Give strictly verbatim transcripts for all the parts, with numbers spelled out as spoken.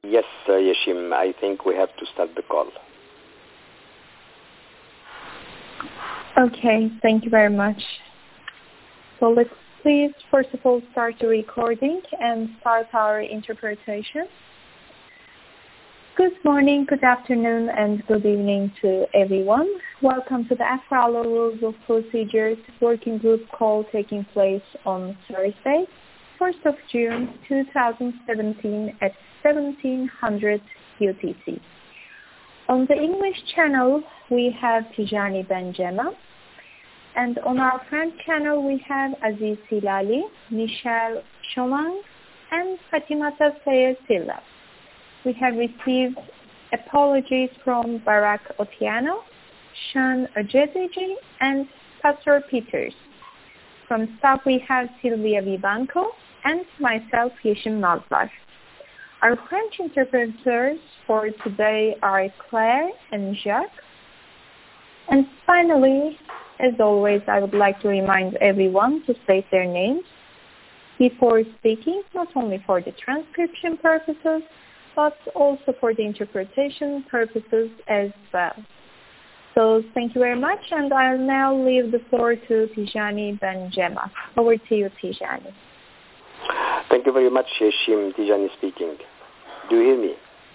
Yes, uh, Yashim, I think we have to start the call. Okay, thank you very much. So let's please, first of all, start the recording and start our interpretation. Good morning, good afternoon, and good evening to everyone. Welcome to the AFRALO Rules of Procedures Working Group call taking place on Thursday, first of June two thousand seventeen at seventeen hundred U T C. On the English channel, we have Tijani Benjema, and on our French channel, we have Aziz Hilali, Michelle Chomang, and Fatimata Sayed Silla. We have received apologies from Barack Otiano, Sean Ojediji, and Pastor Peters. From staff, we have Sylvia Vivanco and myself, Yeshim Nazlar. Our French interpreters for today are Claire and Jacques. And finally, as always, I would like to remind everyone to state their names before speaking, not only for the transcription purposes, but also for the interpretation purposes as well. So thank you very much, and I'll now leave the floor to Tijani Benjema. Over to you, Tijani. Thank you very much, Yashim. Tijani speaking. Do you hear me?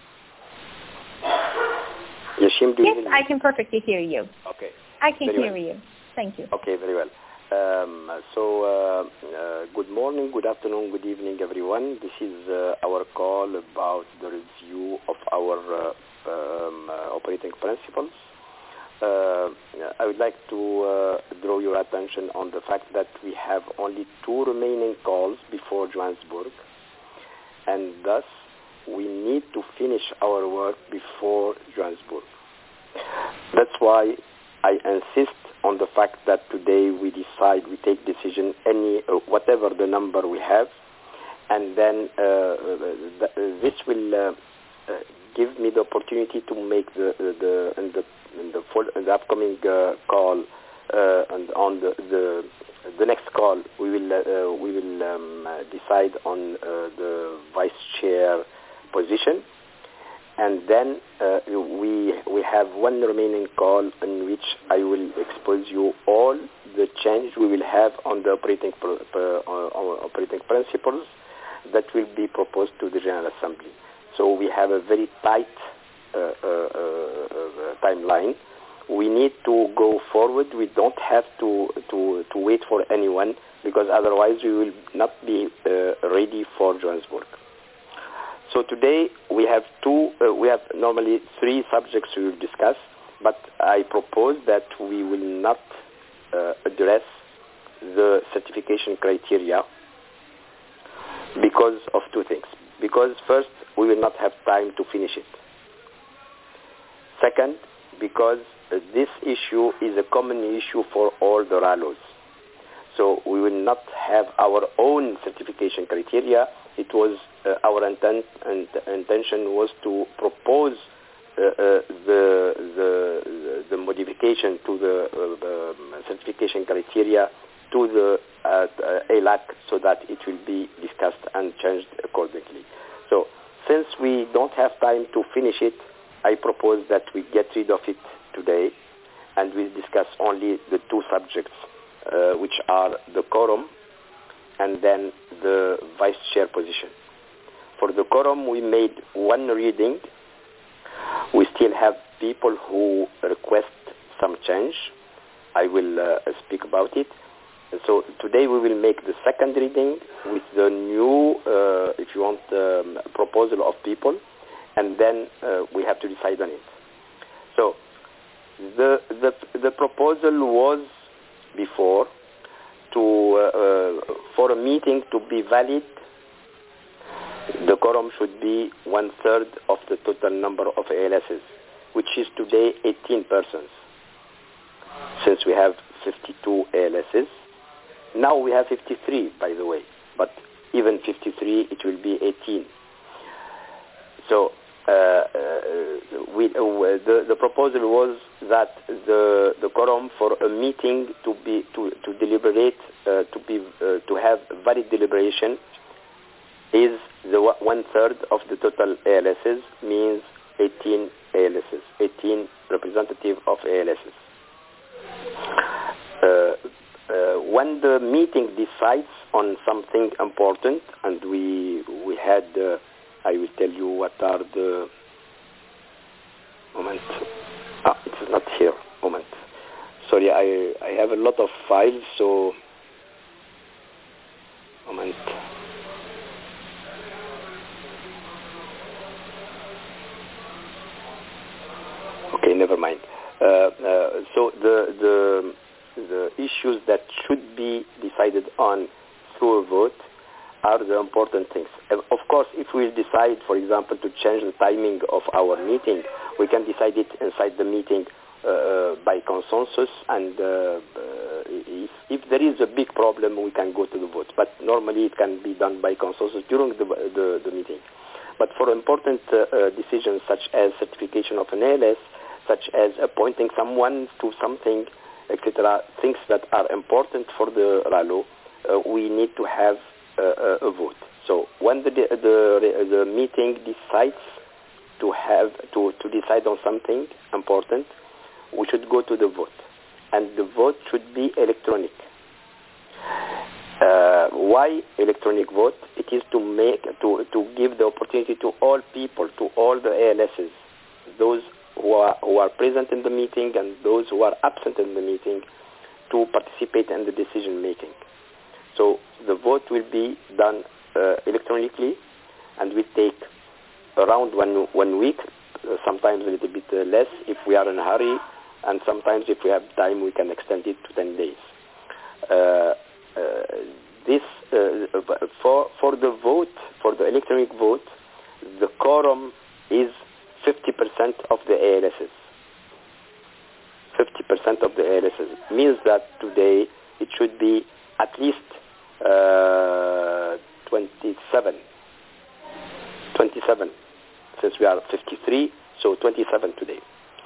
Yashim, do you yes, hear me? I can perfectly hear you. Okay. I can very hear well. you. Thank you. Okay, very well. Um, so, uh, uh, good morning, good afternoon, good evening, everyone. This is uh, our call about the review of our uh, um, uh, operating principles. Uh, I would like to uh, draw your attention on the fact that we have only two remaining calls before Johannesburg, and thus we need to finish our work before Johannesburg. That's why I insist on the fact that today we decide, we take decision, any uh, whatever the number we have, and then uh, th- this will uh, uh, give me the opportunity to make the the in the in the, full, in the upcoming uh, call uh, and on the, the the next call we will uh, we will um, decide on uh, the vice chair position. And then uh, we we have one remaining call in which I will expose you all the change we will have on the operating pr- pr- uh, operating principles that will be proposed to the General Assembly. So we have a very tight uh, uh, uh, timeline. We need to go forward. We don't have to to to wait for anyone, because otherwise we will not be uh, ready for Johannesburg. So today we have two, uh, we have normally three subjects we will discuss, but I propose that we will not uh, address the certification criteria because of two things. Because first, we will not have time to finish it. Second, because uh, this issue is a common issue for all the R A L Os. So we will not have our own certification criteria. It was uh, our intent and intention was to propose uh, uh, the, the the modification to the uh, um, certification criteria to the uh, uh, A L A C so that it will be discussed and changed accordingly. So since we don't have time to finish it, I propose that we get rid of it today, and we discuss only the two subjects, uh, which are the quorum and then the vice chair position. For the quorum, we made one reading. We still have people who request some change. I will uh, speak about it. And so today we will make the second reading with the new, uh, if you want, um, proposal of people, and then uh, we have to decide on it. So the the the proposal was before to uh, uh, for a meeting to be valid, the quorum should be one third of the total number of A L Ss, which is today eighteen persons. Since we have fifty-two A L Ss, now we have fifty-three, by the way, but even fifty-three, it will be eighteen. So uh, uh, we, uh, the, the proposal was that the the quorum for a meeting to be to, to deliberate uh, to be uh, to have valid deliberation is the one-third of the total A L Ss, means eighteen A L Ss, eighteen representative of A L Ss. Uh, uh, when the meeting decides on something important, and we we had, uh, I will tell you what are the moment. Ah, it's not here. Moment. Sorry, I I have a lot of files, so moment. Okay, never mind. Uh, uh, so the the the issues that should be decided on through a vote are the important things. Of course, if we decide, for example, to change the timing of our meeting, we can decide it inside the meeting uh, by consensus, and uh, uh, if, if there is a big problem, we can go to the vote. But normally it can be done by consensus during the, the, the meeting. But for important uh, uh, decisions such as certification of an A L S, such as appointing someone to something, et cetera, things that are important for the RALO, uh, we need to have uh, a vote. So when the, the the meeting decides to have to, to decide on something important, we should go to the vote, and the vote should be electronic. Uh, why electronic vote? It is to make to to give the opportunity to all people, to all the A L Ss, those who are who are present in the meeting and those who are absent in the meeting, to participate in the decision making. So the vote will be done uh, electronically, and will take around one one week, uh, sometimes a little bit uh, less if we are in a hurry, and sometimes if we have time we can extend it to ten days. Uh, uh, this uh, for for the vote, for the electronic vote, the quorum is fifty percent of the A L Ss. fifty percent of the A L Ss means that today it should be at least uh, twenty-seven. twenty-seven, since we are fifty-three, so twenty-seven today.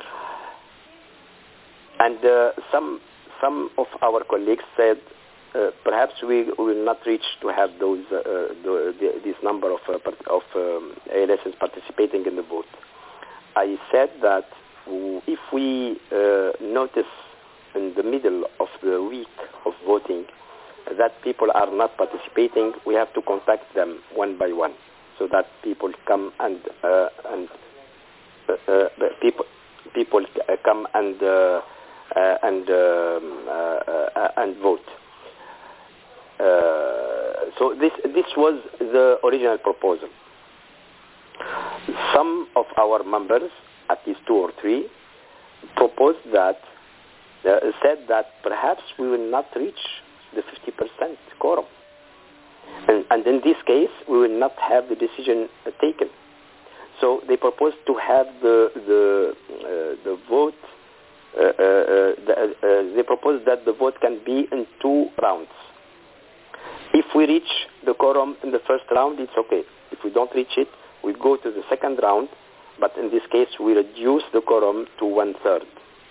And uh, some some of our colleagues said uh, perhaps we will not reach to have those uh, the, the, this number of uh, of um, A L Ss participating in the vote. I said that if we uh, notice in the middle of the week of voting that people are not participating, we have to contact them one by one, so that people come and uh, and uh, uh, people people come and uh, uh, and um, uh, uh, and vote. Uh, so this this was the original proposal. Some of our members, at least two or three, proposed that, uh, said that perhaps we will not reach the fifty percent quorum. And, and in this case, we will not have the decision uh, taken. So they proposed to have the the, uh, the vote, uh, uh, the, uh, they proposed that the vote can be in two rounds. If we reach the quorum in the first round, it's okay. If we don't reach it, we go to the second round, but in this case we reduce the quorum to one-third.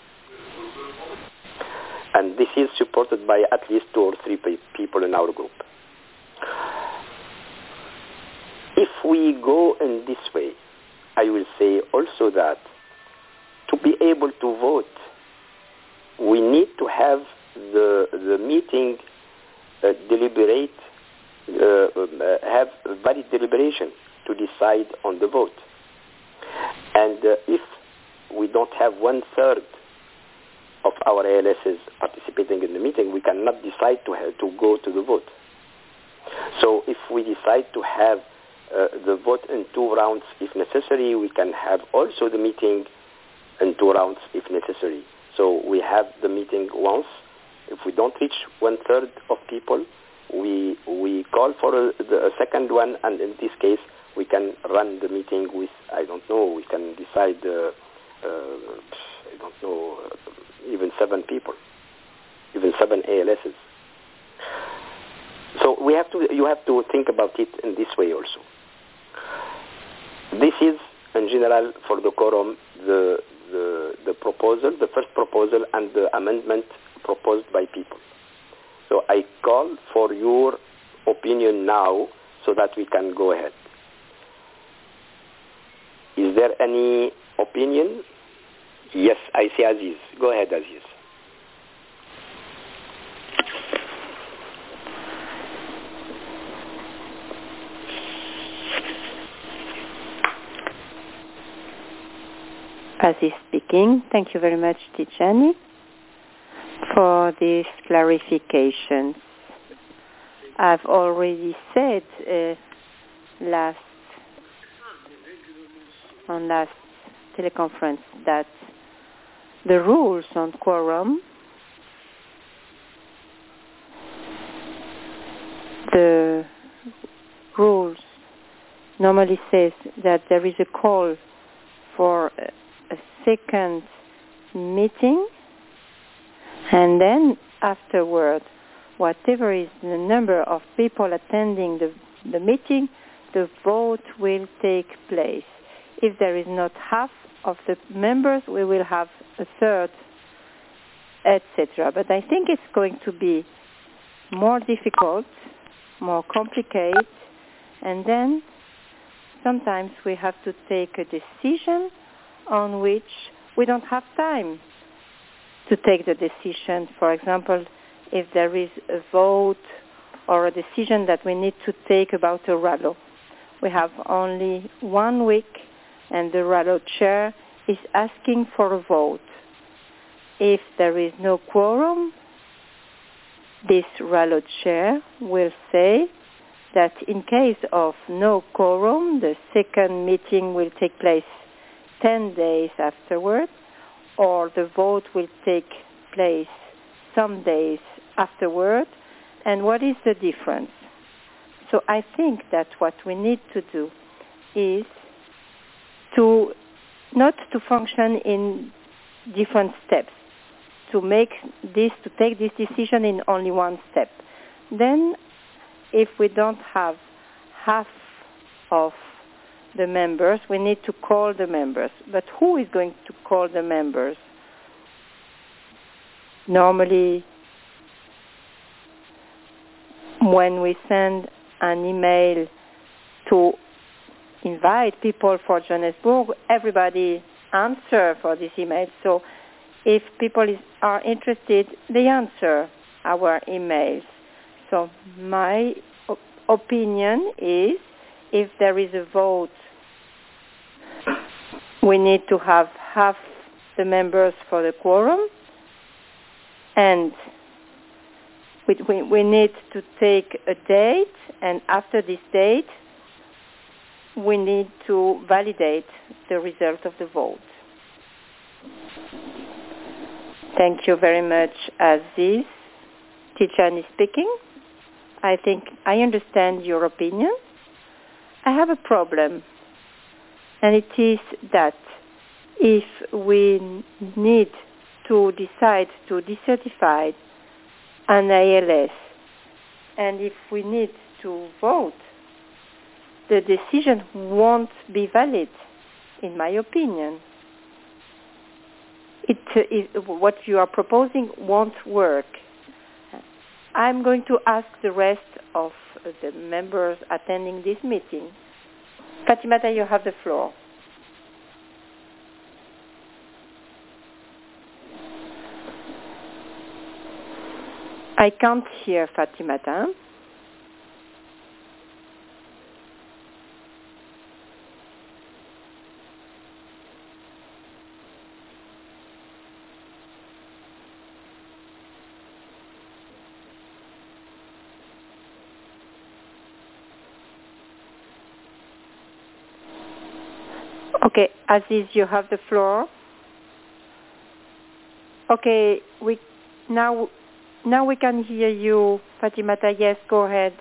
And this is supported by at least two or three pe- people in our group. If we go in this way, I will say also that to be able to vote, we need to have the, the meeting uh, deliberate, uh, uh, have valid deliberation to decide on the vote. And uh, if we don't have one-third of our A L Ss participating in the meeting, we cannot decide to have, to go to the vote. So if we decide to have uh, the vote in two rounds if necessary, we can have also the meeting in two rounds if necessary. So we have the meeting once. If we don't reach one-third of people, we we call for a, the, a second one, and in this case, we can run the meeting with, I don't know, we can decide, uh, uh, I don't know, uh, even seven people, even seven A L Ss. So we have to, you have to think about it in this way also. This is, in general, for the quorum, the, the, the proposal, the first proposal and the amendment proposed by people. So I call for your opinion now so that we can go ahead. Is there any opinion? Yes, I see Aziz. Go ahead, Aziz. Aziz speaking. Thank you very much, Tijani, for these clarifications. I've already said uh, last on last teleconference that the rules on quorum, the rules normally says that there is a call for a, a second meeting, and then afterward, whatever is the number of people attending the, the meeting, the vote will take place. If there is not half of the members, we will have a third, et cetera. But I think it's going to be more difficult, more complicated, and then sometimes we have to take a decision on which we don't have time to take the decision. For example, if there is a vote or a decision that we need to take about a R A L O. We have only one week, and the R A L O chair is asking for a vote. If there is no quorum, this R A L O chair will say that in case of no quorum, the second meeting will take place ten days afterward, or the vote will take place some days afterward. And what is the difference? So I think that what we need to do is to not to function in different steps, to make this, to take this decision in only one step. Then if we don't have half of the members, we need to call the members. But who is going to call the members? Normally, when we send an email to invite people for Johannesburg, everybody answer for this email. So if people is, are interested, they answer our emails. So my op- opinion is, if there is a vote, we need to have half the members for the quorum, and we, we, we need to take a date, and after this date, we need to validate the result of the vote. Thank you very much, Aziz. Tijani speaking. I think I understand your opinion. I have a problem, and it is that if we need to decide to decertify an A L S, and if we need to vote, the decision won't be valid, in my opinion. It, it, what you are proposing won't work. I'm going to ask the rest of the members attending this meeting. Fatimata, you have the floor. I can't hear Fatimata. Okay, Aziz, you have the floor. Okay, we now now we can hear you, Fatimata. Yes, go ahead.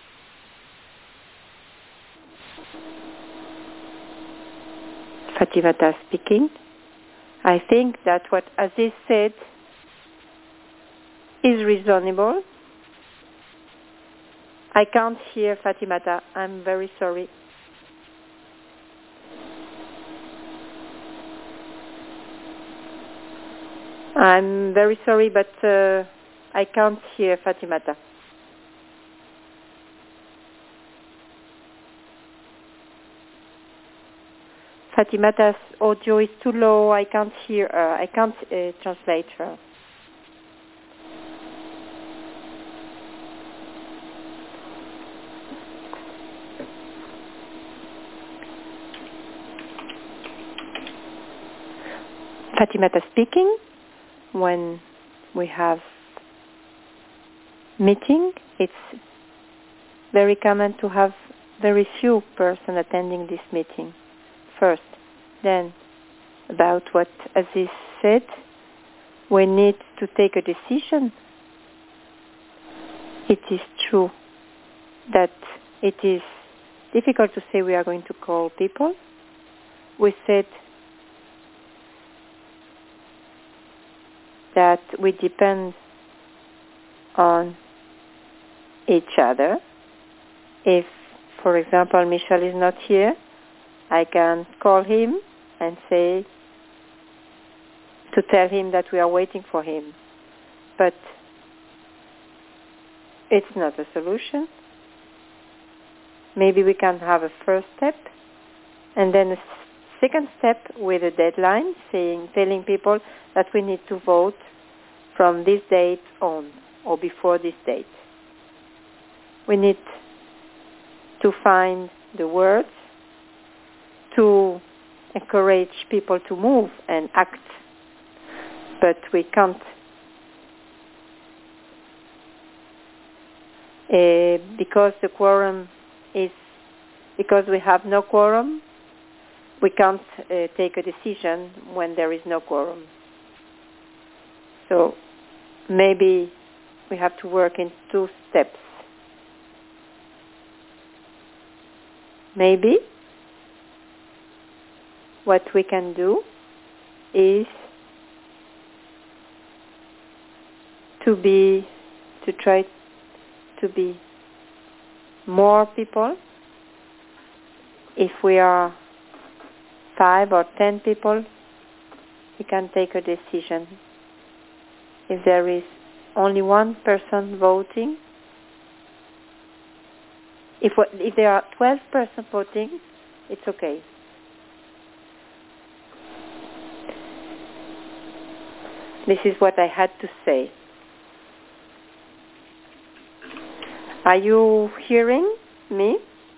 Fatimata speaking. I think that what Aziz said is reasonable. I can't hear Fatimata. I'm very sorry. I'm very sorry, but uh, I can't hear Fatimata. Fatimata's audio is too low. I can't hear her. I can't uh, translate her. Fatimata speaking. When we have meeting, it's very common to have very few persons attending this meeting first. Then, about what Aziz said, we need to take a decision. It is true that it is difficult to say we are going to call people. We said that we depend on each other. If, for example, Michel is not here, I can call him and say, to tell him that we are waiting for him. But it's not a solution. Maybe we can have a first step and then a second step with a deadline, saying, telling people that we need to vote from this date on or before this date. We need to find the words to encourage people to move and act, but we can't. Uh, because the quorum is, because we have no quorum, we can't uh, take a decision when there is no quorum. So maybe we have to work in two steps. Maybe what we can do is to be, to try to be more people. If we are five or ten people, we can take a decision. If there is only one person voting, if, if there are twelve persons voting, it's okay. This is what I had to say. Are you hearing me?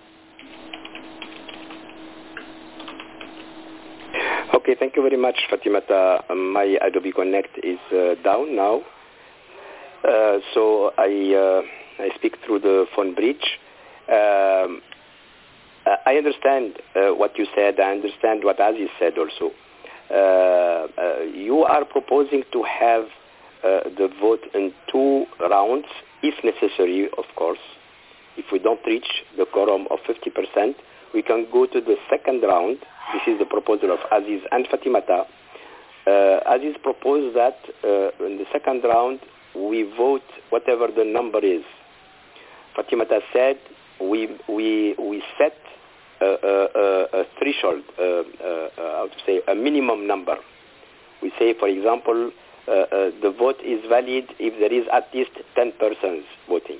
Okay, thank you very much, Fatimata. My Adobe Connect is uh, down now. Uh, so I, uh, I speak through the phone bridge. Um, I understand uh, what you said. I understand what Aziz said also. Uh, uh, you are proposing to have uh, the vote in two rounds, if necessary, of course. If we don't reach the quorum of fifty percent, we can go to the second round. This is the proposal of Aziz and Fatimata. Uh, Aziz proposed that uh, in the second round, we vote whatever the number is. Fatimata said we we we set a, a, a threshold, uh, uh, how to say, a minimum number. We say, for example, uh, uh, the vote is valid if there is at least ten persons voting.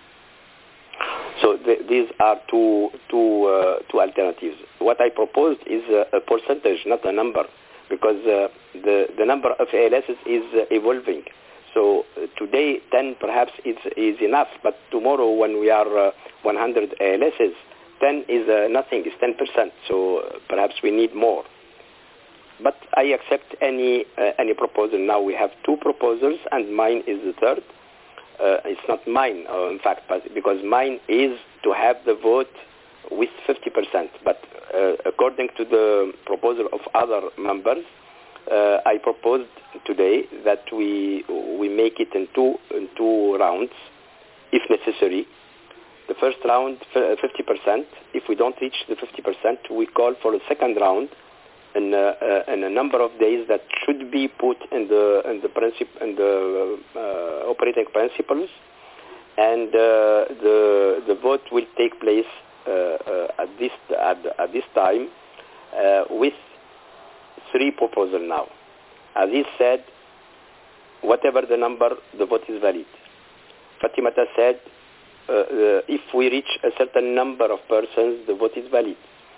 So th- these are two two uh, two alternatives. What I proposed is a, a percentage, not a number, because uh, the the number of A L S is uh, evolving. So uh, today, ten perhaps is, is enough, but tomorrow when we are uh, one hundred A L Ss, ten is uh, nothing, it's ten percent, so uh, perhaps we need more. But I accept any uh, any proposal. Now we have two proposals, and mine is the third. Uh, it's not mine, uh, in fact, but because mine is to have the vote with fifty percent. But uh, according to the proposal of other members, Uh, I proposed today that we we make it in two in two rounds, if necessary. The first round, fifty percent. If we don't reach the fifty percent, we call for a second round, in, uh, uh, in a number of days that should be put in the in the princip in the uh, operating principles, and uh, the the vote will take place uh, uh, at this at, at this time uh, with three proposals now. As he said, whatever the number, the vote is valid. Fatimata said, uh, uh, if we reach a certain number of persons, the vote is valid.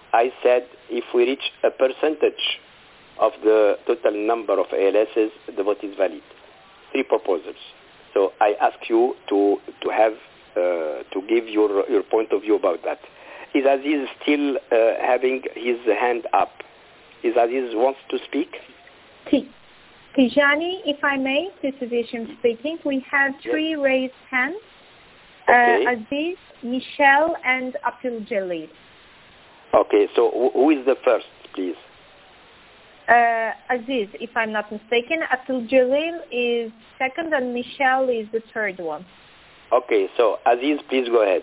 I said if we reach a percentage of the total number of A L Ss, the vote is valid. Three proposals. So I ask you to to have uh, to give your your point of view about that. Is Aziz still uh, having his hand up? Is Aziz wants to speak? Tijani, if I may, this is Isham speaking. We have three yes. raised hands. Okay. Uh, Aziz, Michel, and Abdul Jalil. Okay, so who is the first, please? Uh, Aziz, if I'm not mistaken. Abdul Jalil is second, and Michel is the third one. Okay, so Aziz, please go ahead.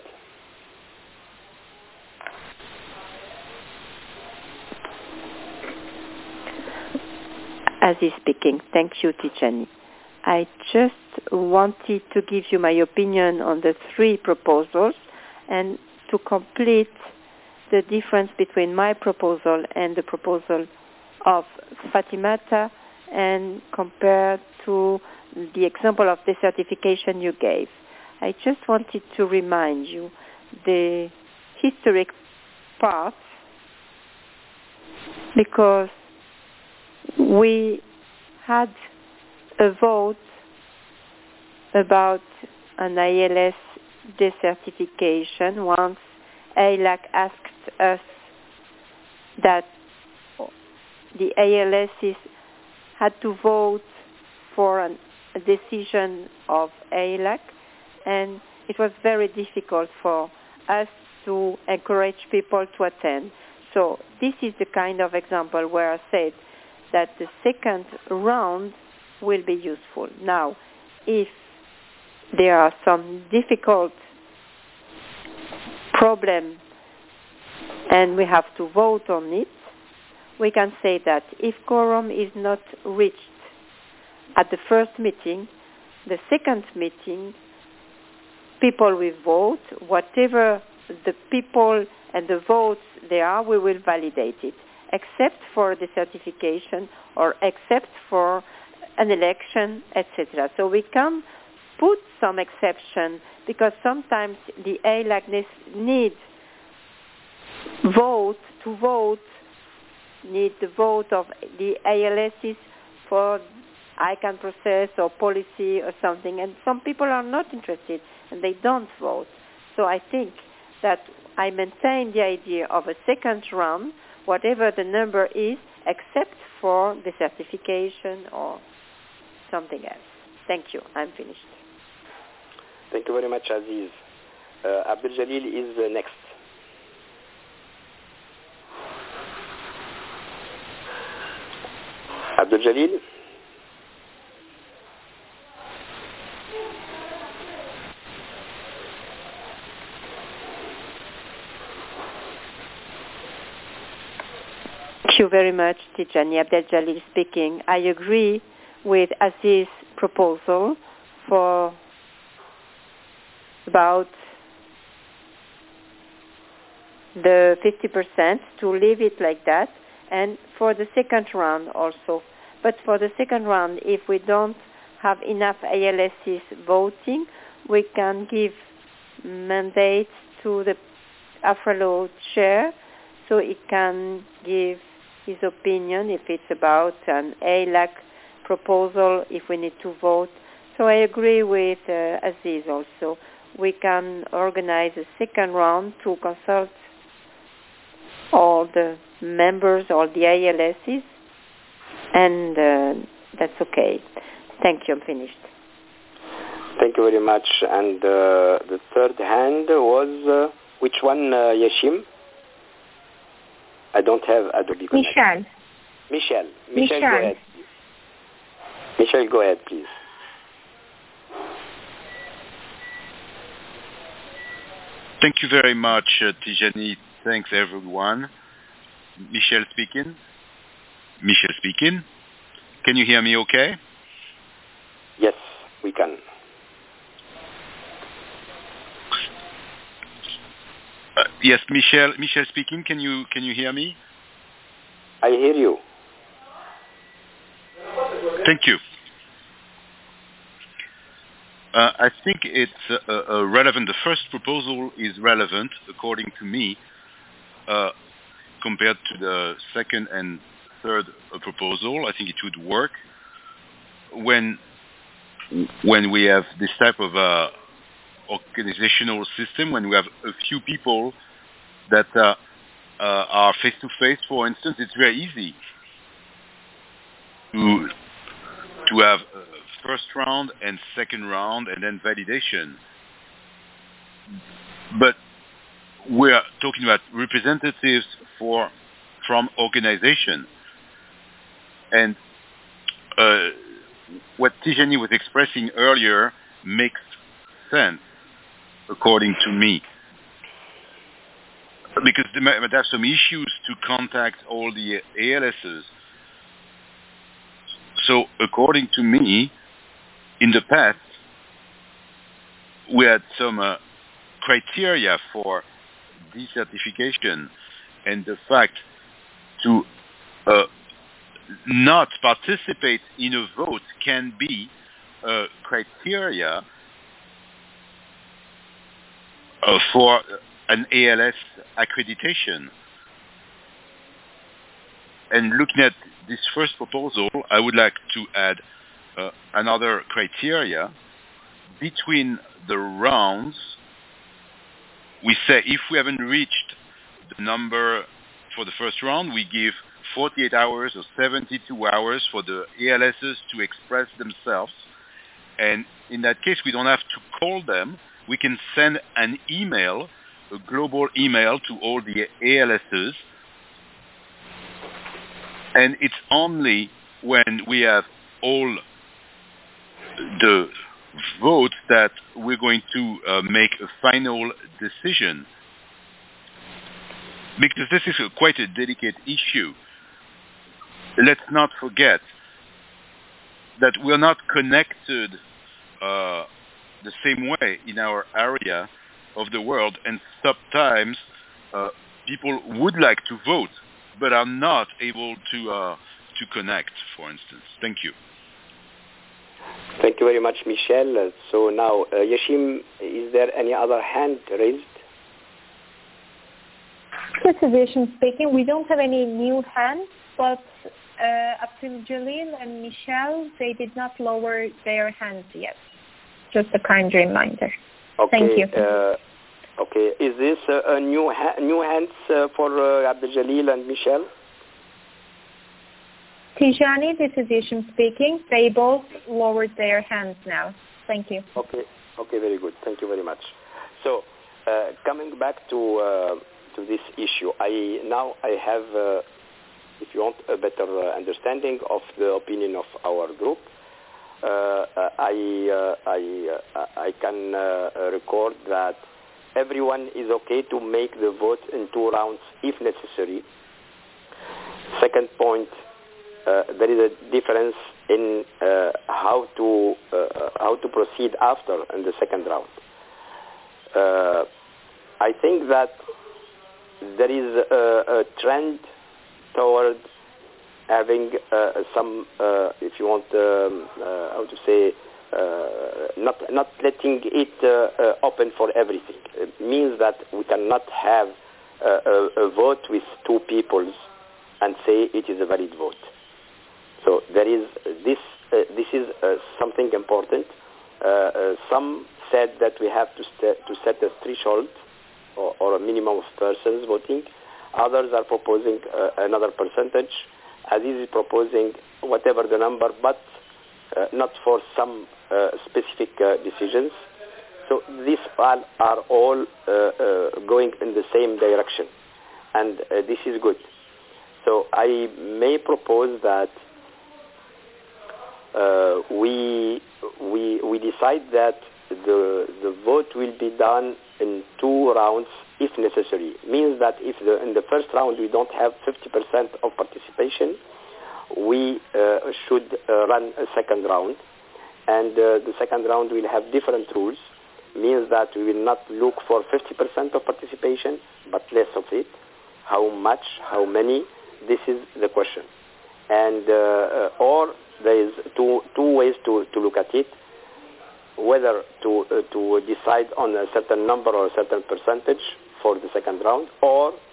Aziz speaking. Thank you, Tijani. I just wanted to give you my opinion on the three proposals and to complete the difference between my proposal and the proposal of Fatimata and compare to the example of desertification you gave. I just wanted to remind you the historic part because we had a vote about an I L S desertification once A L A C asked us that the A L Ss had to vote for an, a decision of A L A C, and it was very difficult for us to encourage people to attend. So this is the kind of example where I said that the second round will be useful. Now, if there are some difficult problems and we have to vote on it, we can say that if quorum is not reached at the first meeting, the second meeting, people will vote. Whatever the people and the votes there are, we will validate it, except for the certification or except for an election, et cetera. So we can put some exception because sometimes the A L A C needs vote to vote, need the vote of the A L Ss for I C A N process or policy or something, and some people are not interested and they don't vote. So I think that I maintain the idea of a second round, whatever the number is, except for the certification or something else. Thank you. I'm finished. Thank you very much, Aziz. Uh, Abdul Jalil is uh, next. Abdul Jalil? Thank you very much, Tijani. Abdel Jalil speaking. I agree with Aziz's proposal for about the fifty percent to leave it like that, and for the second round also. But for the second round, if we don't have enough A L Ss voting, we can give mandates to the AFRALO chair so it can give his opinion if it's about an A L A C proposal, if we need to vote. So I agree with uh, Aziz also. We can organize a second round to consult all the members, all the A L Ss, and uh, that's okay. Thank you. I'm finished. Thank you very much. And uh, the third hand was, uh, which one, uh, Yashim? I don't have Adobe Connect. Michel. Michel. Michel, Michel. go ahead. Michel, go ahead, please. Thank you very much, uh, Tijani. Thanks, everyone. Michel speaking. Michel speaking. Can you hear me okay? Yes, we can. Uh, yes, Michel. Michel speaking. Can you can you hear me? I hear you. Thank you. Uh, I think it's uh, uh, relevant. The first proposal is relevant, according to me. Uh, compared to the second and third uh, proposal. I think it would work when when we have this type of uh, organizational system, when we have a few people that uh, uh, are face-to-face, for instance. It's very easy to to have uh, first round and second round and then validation. But we're talking about representatives for from organization. And uh, what Tijani was expressing earlier makes sense, according to me. Because they might have some issues to contact all the A L Ss. So according to me, in the past, we had some uh, criteria for decertification, and the fact to uh, not participate in a vote can be a criteria uh, for an A L S accreditation. And looking at this first proposal, I would like to add uh, another criteria. Between the rounds, we say if we haven't reached the number for the first round, we give forty-eight hours or seventy-two hours for the A L Ss to express themselves. And in that case, we don't have to call them. We can send an email, a global email to all the A L Ss. And it's only when we have all the votes that we're going to uh, make a final decision. Because this is a, quite a delicate issue. Let's not forget that we're not connected uh, the same way in our area of the world, and sometimes uh, people would like to vote but are not able to uh, to connect, for instance. Thank you. Thank you very much, Michel. Uh, so now, uh, Yashim, is there any other hand raised? This is Yashim speaking. We don't have any new hands, but uh, Abdul Jalil and Michel, they did not lower their hands yet. Just a kind reminder. Okay. Thank you. Uh, okay. Is this uh, a new ha- new hands uh, for uh, Abdul Jalil and Michel? Tijani, this is Yashim speaking. They both lowered their hands now. Thank you. Okay. Okay. Very good. Thank you very much. So, uh, coming back to uh, to this issue, I now I have, uh, if you want, a better uh, understanding of the opinion of our group. Uh, I uh, I uh, I can uh, record that everyone is okay to make the vote in two rounds if necessary. Second point, uh, there is a difference in uh, how to uh, how to proceed after in the second round. Uh, I think that there is a, a trend toward having uh, some, uh, if you want, um, uh, how to say, uh, not not letting it uh, uh, open for everything. It means that we cannot have uh, a, a vote with two peoples and say it is a valid vote. So there is this. Uh, this is uh, something important. Uh, uh, some said that we have to st- to set a threshold or, or a minimum of persons voting. Others are proposing uh, another percentage. Aziz is proposing whatever the number, but uh, not for some uh, specific uh, decisions. So these are, are all uh, uh, going in the same direction, and uh, this is good. So I may propose that uh, we we we decide that the the vote will be done in two rounds if necessary. Means that if the, in the first round we don't have fifty percent of participation, we uh, should uh, run a second round, and uh, the second round will have different rules. Means that we will not look for fifty percent of participation, but less of it. How much, how many, this is the question. And uh, uh, or there is two two ways to, to look at it. Whether to uh, to decide on a certain number or a certain percentage for the second round, or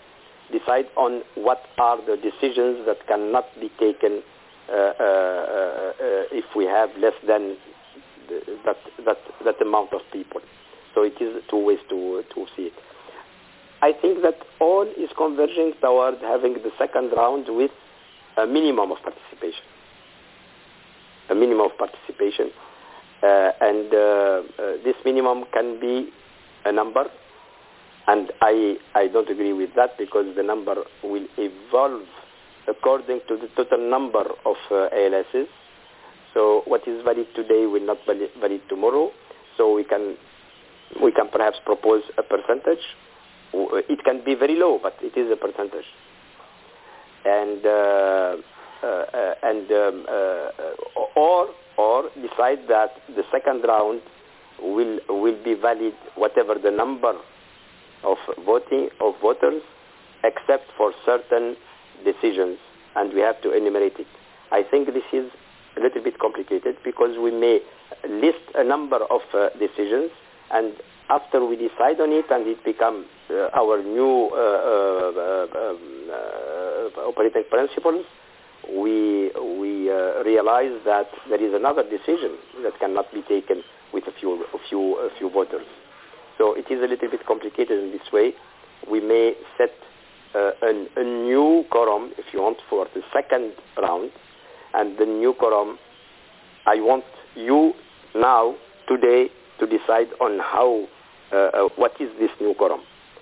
decide on what are the decisions that cannot be taken uh, uh, uh, if we have less than the, that, that, that amount of people. So it is two ways to, to see it. I think that all is converging toward having the second round with a minimum of participation. A minimum of participation. Uh, and uh, uh, this minimum can be a number, and I, I don't agree with that because the number will evolve according to the total number of uh, A L Ss. So what is valid today will not be valid tomorrow. So we can, we can perhaps propose a percentage. It can be very low, but it is a percentage. And uh, uh, uh, and um, uh, or or decide that the second round will will be valid whatever the number of voting of voters, except for certain decisions, and we have to enumerate it. I think this is a little bit complicated because we may list a number of uh, decisions, and after we decide on it and it becomes uh, our new uh, uh, um, uh, operating principles, we we uh, realize that there is another decision that cannot be taken with a few a few a few voters. So it is a little bit complicated in this way. We may set uh, an, a new quorum, if you want, for the second round, and the new quorum, I want you now today to decide on how uh, uh, what is this new quorum.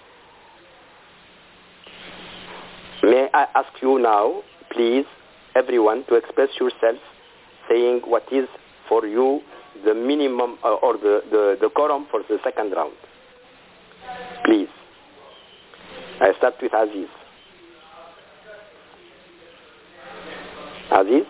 May I ask you now, please, everyone, to express yourself, saying what is for you the minimum uh, or the, the, the quorum for the second round. Please. I start with Aziz. Aziz?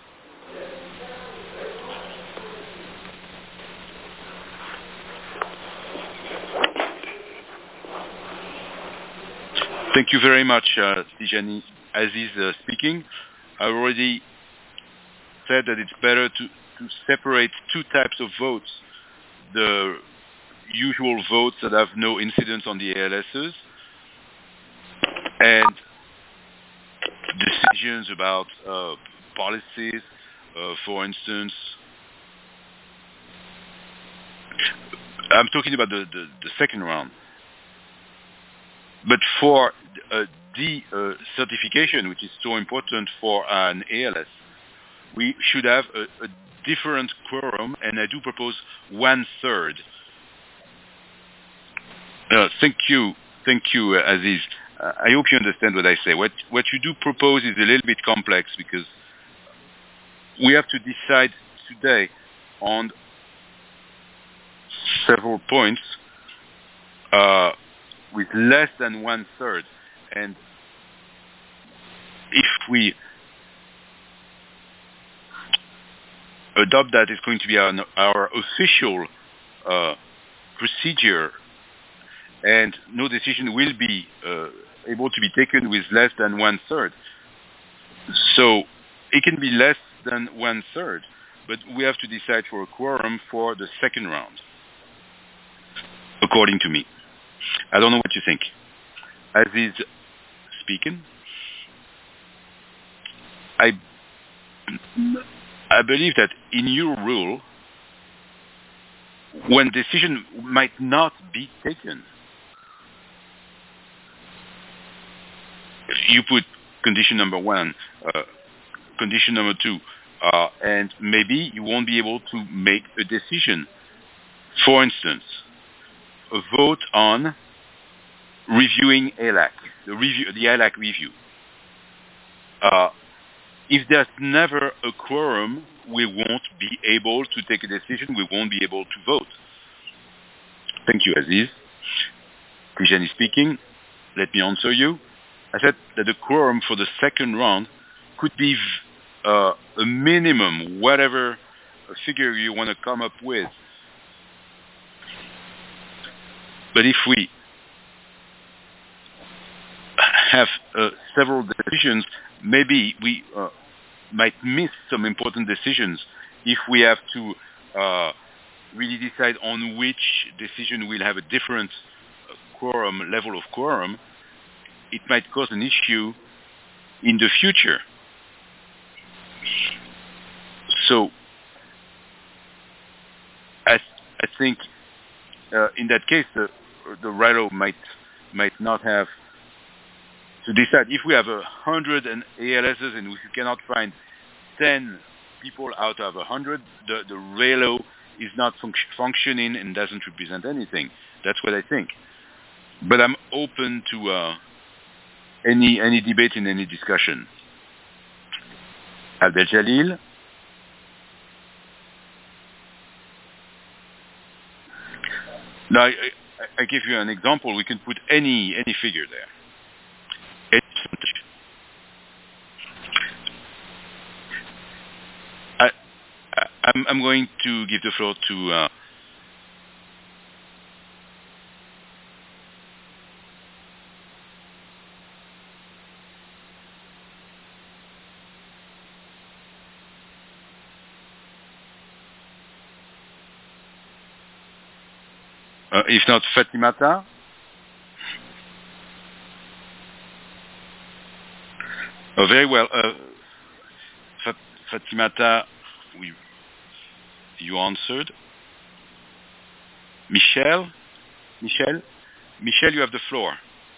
Thank you very much, uh, Tijani. Aziz uh, speaking. I already said that it's better to, to separate two types of votes. The usual votes that have no incidence on the A L Ss and decisions about uh, policies, uh, for instance. I'm talking about the, the, the second round. But for uh, the uh, certification, which is so important for an A L S, we should have a, a different quorum, and I do propose one-third. Uh, thank you, thank you, uh, Aziz. Uh, I hope you understand what I say. What, what you do propose is a little bit complex because we have to decide today on several points uh, with less than one-third. And if we adopt that, it's going to be our, our official uh, procedure, and no decision will be uh, able to be taken with less than one-third. So it can be less than one-third, but we have to decide for a quorum for the second round, according to me. I don't know what you think. Aziz speaking. I, I believe that in your rule, when decision might not be taken, you put condition number one, uh, condition number two, uh, and maybe you won't be able to make a decision. For instance, a vote on reviewing A L A C, the review, the A L A C review. Uh, if there's never a quorum, we won't be able to take a decision. We won't be able to vote. Thank you, Aziz. Tijani speaking. Let me answer you. I said that the quorum for the second round could be uh, a minimum, whatever figure you want to come up with. But if we have uh, several decisions, maybe we uh, might miss some important decisions if we have to uh, really decide on which decision will have a different uh, quorum, level of quorum. it might cause an issue in the future. So I, I think uh, in that case, the, the R A L O might might not have to decide. If we have a hundred and A L Ss and we cannot find ten people out of a hundred, the, the R A L O is not func- functioning and doesn't represent anything. That's what I think. But I'm open to uh, any any debate and any discussion. Abdel Jalil. Now, I, I, I give you an example. We can put any any figure there. Any percentage. I, I, I'm, I'm going to give the floor to uh, Uh, if not, Fatimata. Oh, very well. Uh, Fat- Fatimata, we, you answered. Michel? Michel? Michel, you have the floor.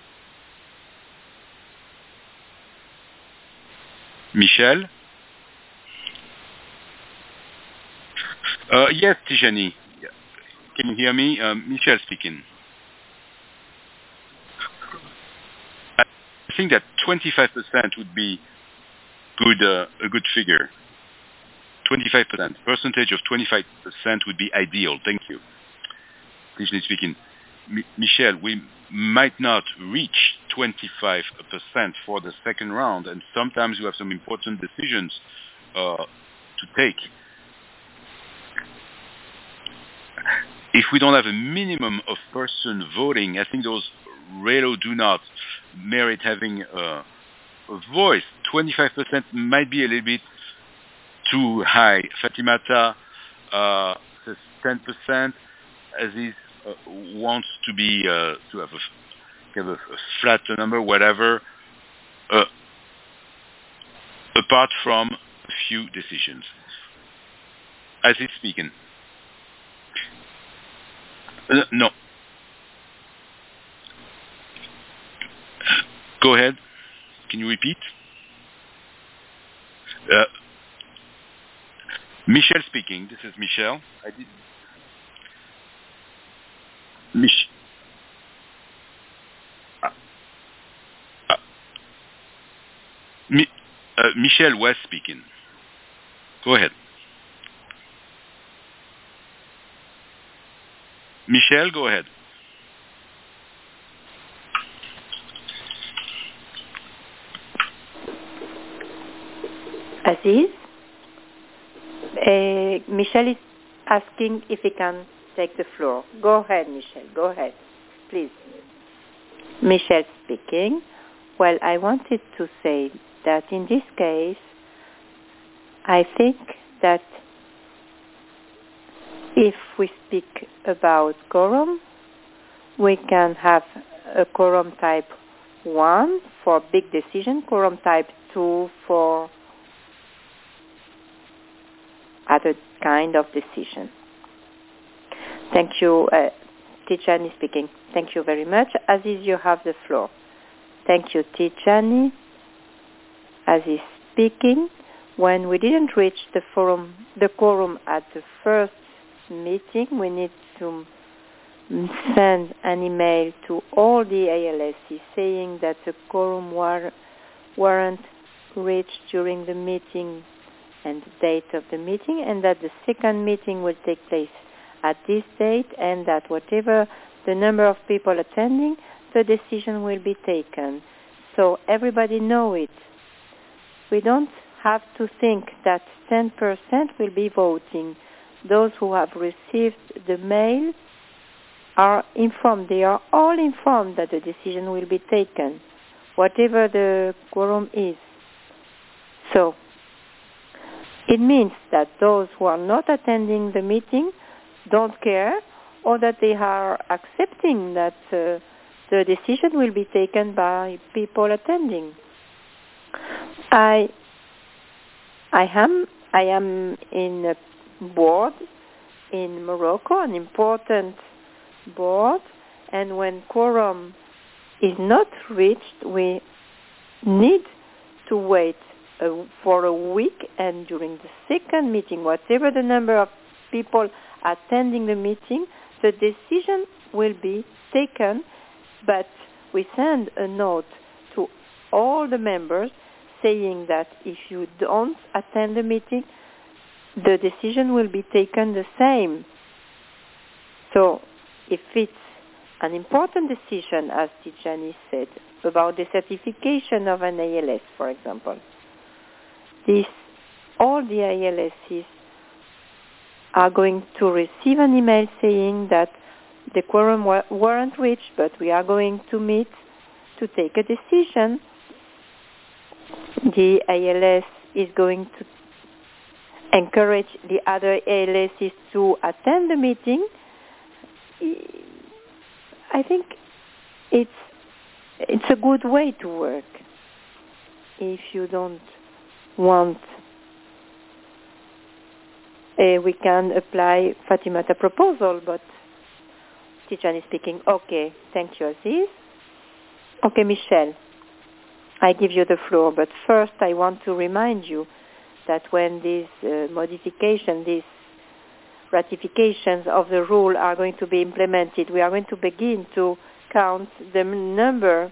Michel? Uh, yes, Tijani. Can you hear me? Um, Michel speaking. I think that twenty-five percent would be good, uh, a good figure. twenty-five percent. Percentage of twenty-five percent would be ideal. Thank you. Tijani speaking. M- Michel, we might not reach twenty-five percent for the second round, and sometimes you have some important decisions uh, to take. If we don't have a minimum of person voting, I think those R A L O do not merit having a, a voice. twenty-five percent might be a little bit too high. Fatimata uh, says ten percent. Aziz uh, wants to be uh, to have a, have a, a flat number, whatever. Uh, apart from a few decisions. Aziz speaking. Uh, no. Go ahead. Can you repeat? Uh, Michel speaking. This is Michel. I did. Mich- uh, uh, Mi- uh, Michel was speaking. Go ahead. Michel, go ahead. Aziz, uh, Michel is asking if he can take the floor. Go ahead, Michel. Go ahead, please. Michel speaking. Well, I wanted to say that in this case, I think that if we speak about quorum, we can have a quorum type one for big decision, quorum type two for other kind of decision. Thank you. Uh, Tijani speaking. Thank you very much. Aziz, you have the floor. Thank you, Tijani. Aziz speaking. When we didn't reach the forum, the quorum at the first meeting, we need to send an email to all the A L Ss saying that the quorum war, weren't reached during the meeting and the date of the meeting, and that the second meeting will take place at this date, and that whatever the number of people attending, the decision will be taken. So everybody know it. We don't have to think that ten percent will be voting. Those who have received the mail are informed. They are all informed that the decision will be taken, whatever the quorum is. So it means that those who are not attending the meeting don't care, or that they are accepting that uh, the decision will be taken by people attending. I I am I am in a board in Morocco, an important board, and when quorum is not reached, we need to wait uh, for a week, and during the second meeting, whatever the number of people attending the meeting, the decision will be taken, but we send a note to all the members saying that if you don't attend the meeting, the decision will be taken the same. So if it's an important decision, as Tijani said, about the certification of an A L S, for example, this, all the A L Ss are going to receive an email saying that the quorum wa- weren't reached, but we are going to meet to take a decision. The A L S is going to encourage the other A L Ss to attend the meeting. I think it's it's a good way to work. If you don't want, uh, we can apply Fatimata proposal, but Tijani is speaking. Okay, thank you, Aziz. Okay, Michel, I give you the floor, but first I want to remind you that when these uh, modifications, these ratifications of the rule are going to be implemented, we are going to begin to count the number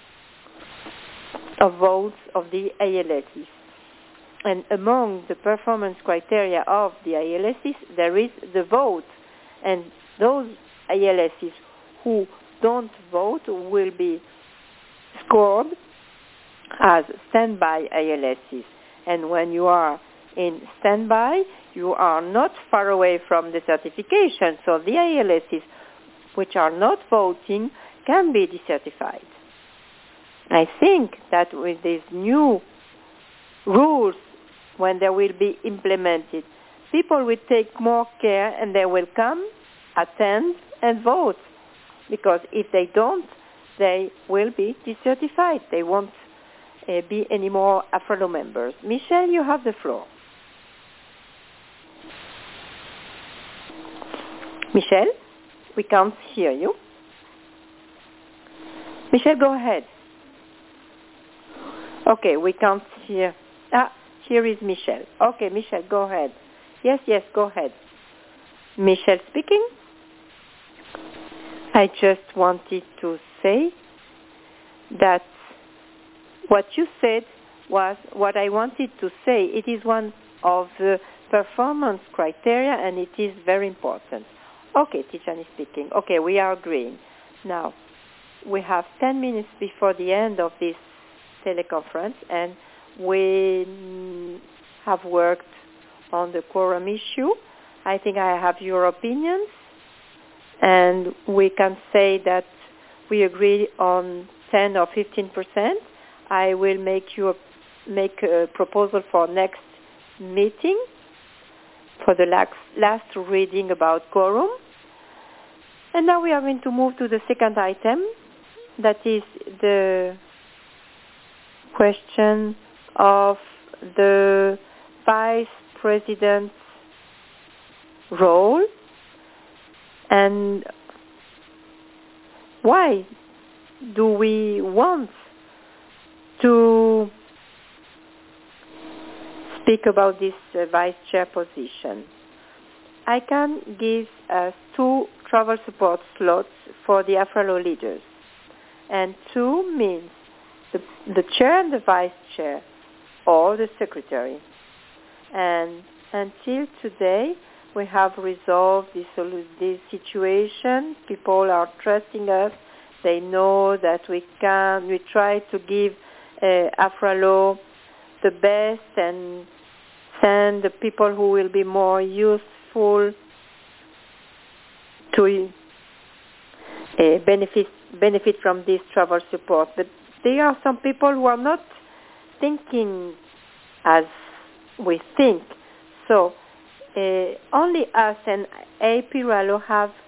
of votes of the A L Ss. And among the performance criteria of the A L Ss, there is the vote. And those A L Ss who don't vote will be scored as standby A L Ss. And when you are in standby, you are not far away from the certification. So the A L Ss which are not voting can be decertified. I think that with these new rules, when they will be implemented, people will take more care and they will come, attend, and vote. Because if they don't, they will be decertified. They won't uh, be any more AFRALO members. Michel, you have the floor. Michel, we can't hear you. Michel, go ahead. Okay, we can't hear. Ah, here is Michel. Okay, Michel, go ahead. Yes, yes, go ahead. Michel speaking. I just wanted to say that what you said was what I wanted to say. It is one of the performance criteria, and it is very important. Okay, Tijani speaking. Okay, we are agreeing. Now, we have ten minutes before the end of this teleconference, and we have worked on the quorum issue. I think I have your opinions, and we can say that we agree on ten or fifteen percent. I will make you a, make a proposal for next meeting for the last, last reading about quorum. And now we are going to move to the second item, that is the question of the vice president's role and why do we want to speak about this uh, vice chair position. I can give us two travel support slots for the AFRALO leaders. And two means the, the chair and the vice chair or the secretary. And until today, we have resolved this, this situation. People are trusting us. They know that we can, we try to give uh, AFRALO the best and send the people who will be more useful to uh, benefit benefit from this travel support. But there are some people who are not thinking as we think. So uh, only us and A P R A L O have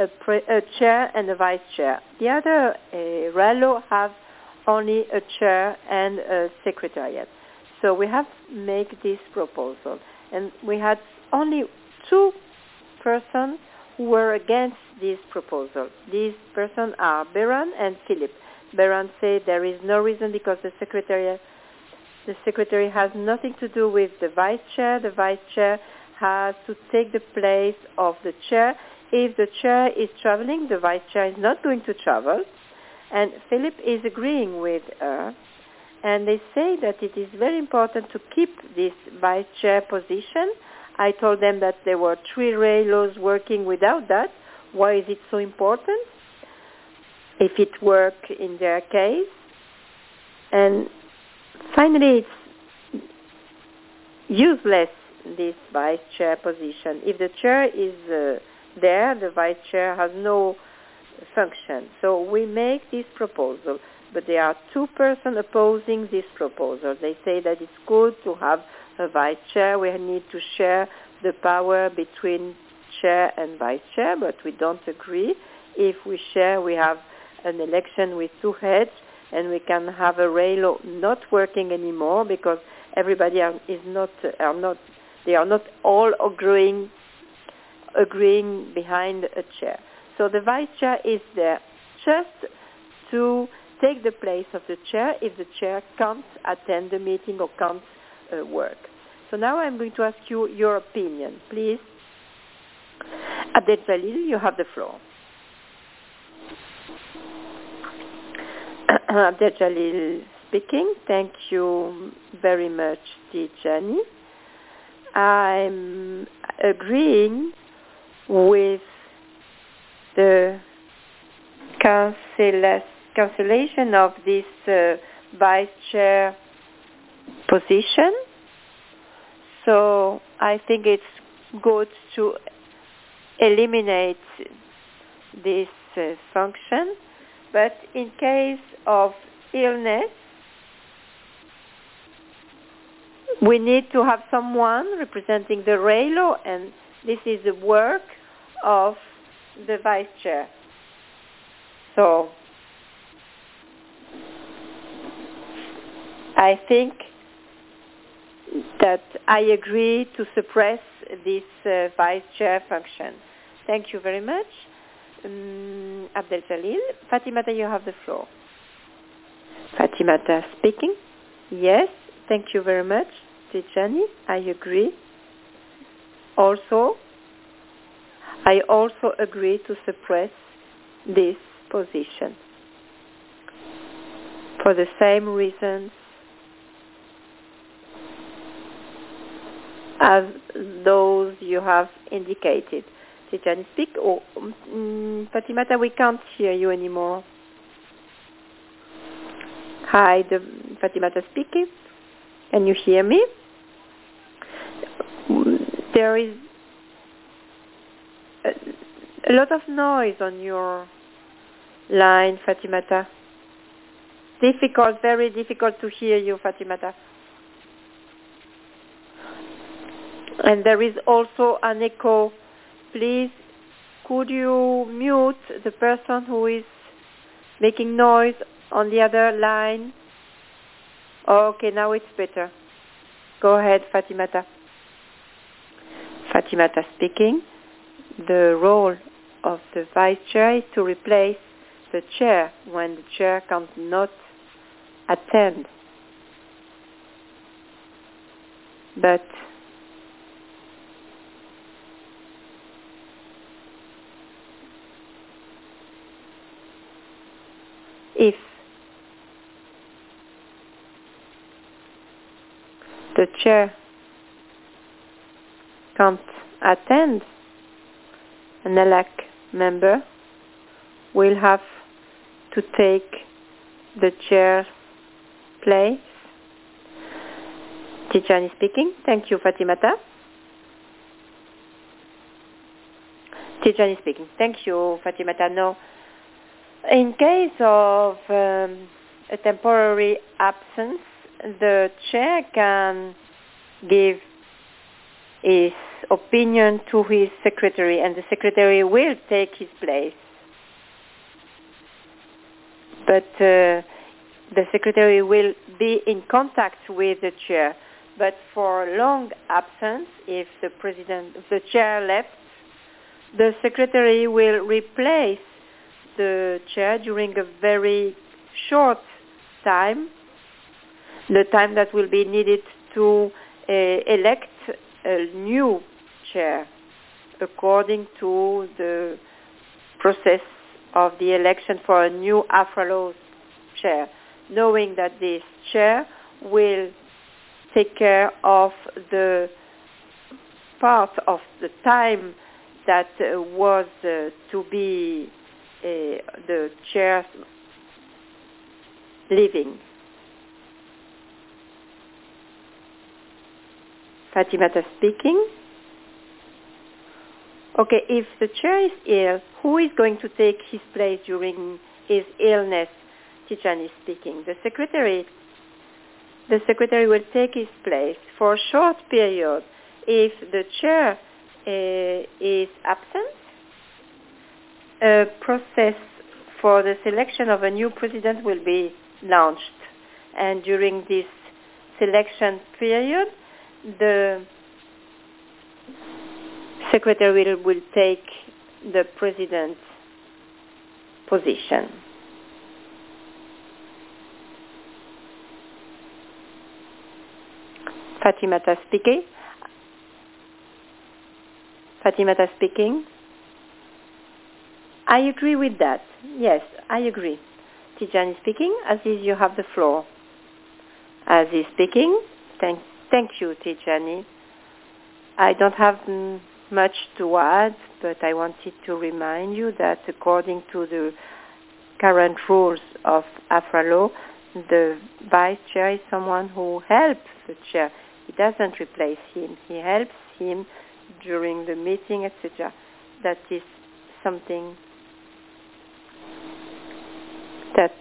a, pre- a chair and a vice chair. The other uh, R A L O have only a chair and a secretariat. So we have to make this proposal. And we had only two persons who were against this proposal. These persons are Beran and Philip. Beran said there is no reason because the secretariat, the secretary has nothing to do with the vice chair. The vice chair has to take the place of the chair. If the chair is traveling, the vice chair is not going to travel. And Philip is agreeing with her. And they say that it is very important to keep this vice chair position. I told them that there were three R A L Os working without that. Why is it so important? If it worked in their case. And finally, it's useless, this vice chair position. If the chair is uh, there, the vice chair has no function. So we make this proposal, but there are two persons opposing this proposal. They say that it's good to have a vice chair. We need to share the power between chair and vice chair, but we don't agree. If we share, we have an election with two heads, and we can have a R A L O not working anymore because everybody are, is not are not they are not all agreeing agreeing behind a chair. So the vice chair is there just to take the place of the chair if the chair can't attend the meeting or can't uh, work. So now I'm going to ask you your opinion, please. Abdel Jalil, you have the floor. Abdel Jalil speaking. Thank you very much, Tijani. I'm agreeing with the cancella- cancellation of this uh, vice chair position. So I think it's good to eliminate this uh, function. But in case of illness, we need to have someone representing the R A L O, and this is the work of the vice chair. So I think that I agree to suppress this uh, vice chair function. Thank you very much. Um, Abdel Jalil. Fatimata, you have the floor. Fatimata speaking. Yes, thank you very much. Tijani, I agree. Also, I also agree to suppress this position for the same reasons as those you have indicated. Tijani, speak. Oh, um, Fatimata, we can't hear you anymore. Hi, the Fatimata speaking. Can you hear me? There is a, a lot of noise on your line, Fatimata. Difficult, very difficult to hear you, Fatimata. And there is also an echo. Please, could you mute the person who is making noise on the other line? Okay, now it's better. Go ahead, Fatimata. Fatimata speaking. The role of the vice chair is to replace the chair when the chair cannot attend. But if the chair can't attend, an E L A C member will have to take the chair's place. Tijani speaking. Thank you, Fatimata. Tijani speaking. Thank you, Fatimata. No. In case of um, a temporary absence, the chair can give his opinion to his secretary, and the secretary will take his place. But uh, the secretary will be in contact with the chair. But for long absence, if the president, if the chair left, the secretary will replace the chair during a very short time, the time that will be needed to uh, elect a new chair according to the process of the election for a new AFRALOS chair, knowing that this chair will take care of the part of the time that uh, was uh, to be uh, the chair's leaving. Fatimata speaking. Okay, if the chair is ill, who is going to take his place during his illness? Tijani speaking. The secretary. The secretary will take his place for a short period. If the chair uh, is absent, a process for the selection of a new president will be launched. And during this selection period, the secretary will, will take the president's position. Fatimata speaking. Fatimata speaking. I agree with that. Yes, I agree. Tijani speaking. Aziz, you have the floor. Aziz speaking. Thank, thank you, Tijani. I don't have mm, much to add, but I wanted to remind you that according to the current rules of AFRALO, the vice chair is someone who helps the chair. He doesn't replace him. He helps him during the meeting, et cetera. That is something that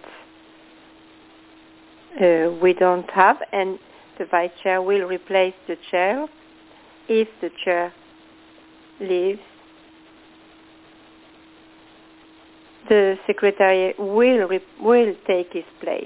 uh, we don't have, and the vice chair will replace the chair if the chair leaves. The secretary will re- will take his place.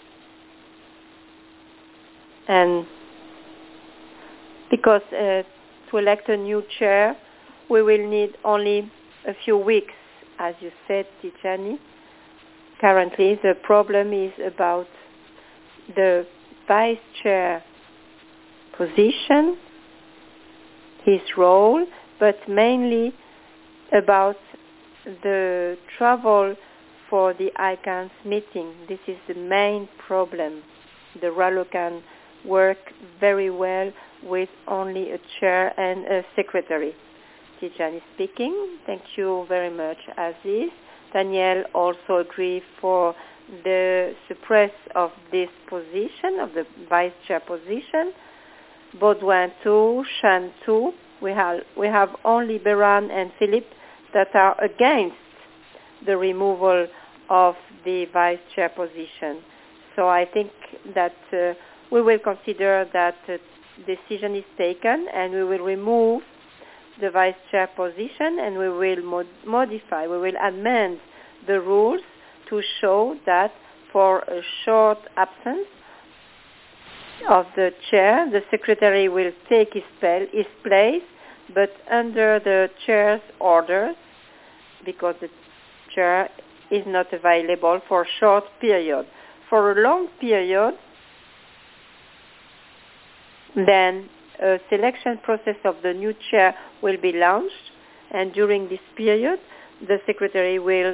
And because uh, to elect a new chair, we will need only a few weeks, as you said, Tijani. Currently, the problem is about the vice chair position, his role, but mainly about the travel for the I CAN's meeting. This is the main problem. The RALO can work very well with only a chair and a secretary. Tijani speaking. Thank you very much, Aziz. Daniel also agreed for the suppress of this position, of the vice chair position. Baudouin too, Shan too. We have, we have only Beran and Philippe that are against the removal of the vice chair position. So I think that uh, we will consider that uh, decision is taken, and we will remove the vice chair position, and we will mod- modify, we will amend the rules to show that for a short absence of the chair, the secretary will take his, spell, his place, but under the chair's orders, because the chair is not available for a short period. For a long period, then a selection process of the new chair will be launched, and during this period, the secretary will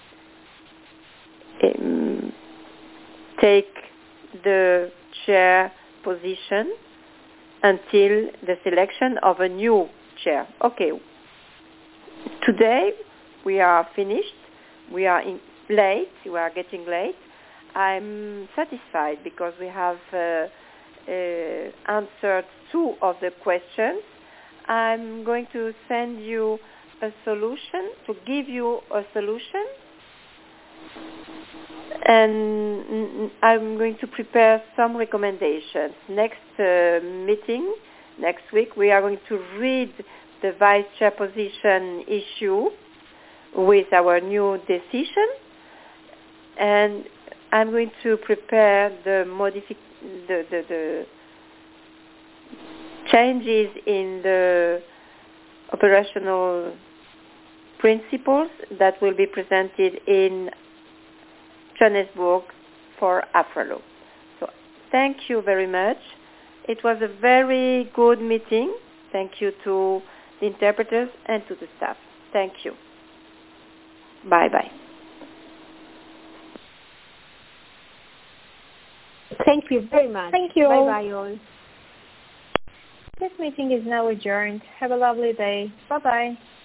um, take the chair position until the selection of a new chair. Okay. Today, we are finished. We are in late. We are getting late. I'm satisfied because we have uh, uh, answered two of the questions. I'm going to send you a solution, to give you a solution, and I'm going to prepare some recommendations. Next uh, meeting, next week, we are going to read the vice chair position issue with our new decision, and I'm going to prepare the modific the, the, the changes in the operational principles that will be presented in Johannesburg for AFRALAW. So thank you very much. It was a very good meeting. Thank you to the interpreters and to the staff. Thank you. Bye-bye. Thank you very much. Thank you. Bye-bye all. This meeting is now adjourned. Have a lovely day. Bye-bye.